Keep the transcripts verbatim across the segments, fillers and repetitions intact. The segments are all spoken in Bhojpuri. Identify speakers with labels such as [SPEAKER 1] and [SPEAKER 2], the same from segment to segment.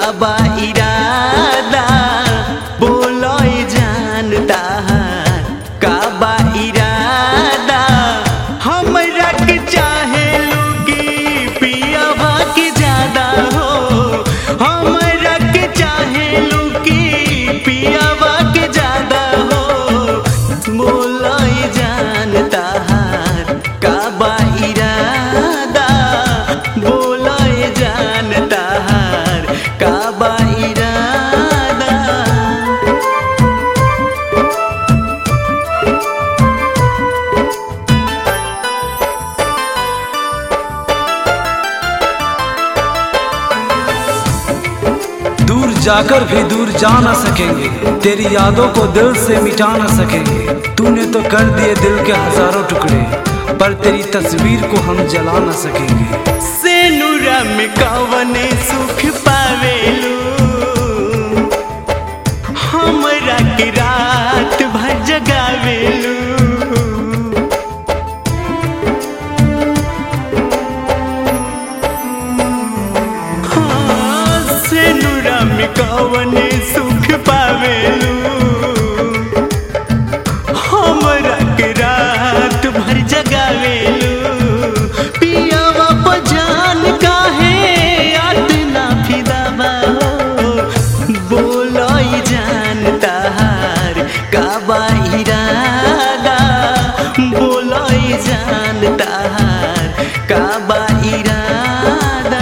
[SPEAKER 1] बा इरादा बोलो जानता का बा इरादा हमरा के चाहे लुकी पियावा के ज्यादा हो हमरा के चाहे लुकी पियावा के ज्यादा हो बोलो जानता का बा इरादा बोलो जानता का बा इरादा।
[SPEAKER 2] दूर जाकर भी दूर जा ना सकेंगे, तेरी यादों को दिल से मिटा ना सकेंगे। तूने तो कर दिए दिल के हजारों टुकड़े, पर तेरी तस्वीर को हम जला ना सकेंगे।
[SPEAKER 1] सेनुरा में कवने सुख पावेलू हमरा के रात भर जगावेलू। हाँ, सेनुरा में कवने सुख पावेलू हमरा के रात भर जगावेलू। पियावा पजान काहे याद ना फिदावा हो बोलो जानता का बा इरादा बोलो जानता का बा इरादा।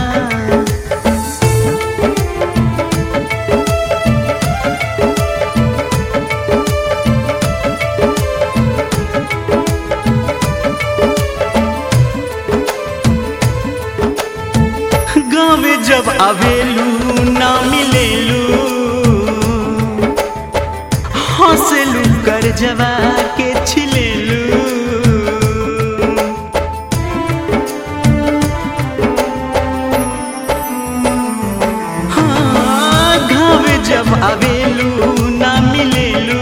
[SPEAKER 1] गाँव जब आवेलू ना मिलेलू हंसलू कर जवा के छिलेलू। हाँ, गाँव जब आवेलू ना मिलेलू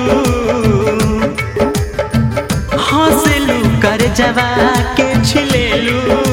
[SPEAKER 1] हंसलू कर जवा के छिलेलू।